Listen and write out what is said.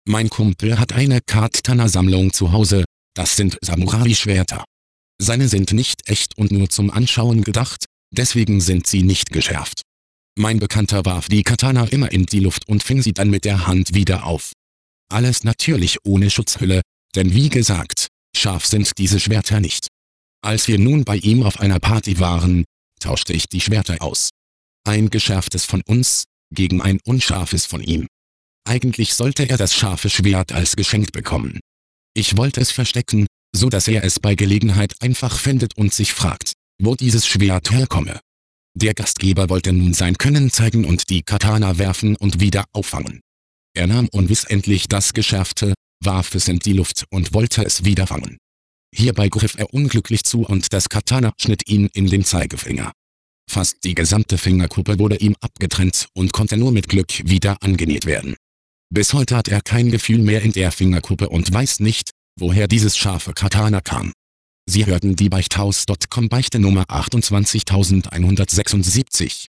Mein Kumpel hat eine Katana-Sammlung zu Hause, das sind Samurai-Schwerter. Seine sind nicht echt und nur zum Anschauen gedacht, deswegen sind sie nicht geschärft. Mein Bekannter warf die Katana immer in die Luft und fing sie dann mit der Hand wieder auf. Alles natürlich ohne Schutzhülle, denn wie gesagt, scharf sind diese Schwerter nicht. Als wir nun bei ihm auf einer Party waren, tauschte ich die Schwerter aus. Ein geschärftes von uns, gegen ein unscharfes von ihm. Eigentlich sollte er das scharfe Schwert als Geschenk bekommen. Ich wollte es verstecken, so dass er es bei Gelegenheit einfach findet und sich fragt, wo dieses Schwert herkomme. Der Gastgeber wollte nun sein Können zeigen und die Katana werfen und wieder auffangen. Er nahm unwissentlich das Geschärfte, warf es in die Luft und wollte es wieder fangen. Hierbei griff er unglücklich zu und das Katana schnitt ihn in den Zeigefinger. Fast die gesamte Fingerkuppe wurde ihm abgetrennt und konnte nur mit Glück wieder angenäht werden. Bis heute hat er kein Gefühl mehr in der Fingerkuppe und weiß nicht, woher dieses scharfe Katana kam. Sie hörten die Beichthaus.com Beichte Nummer 28176.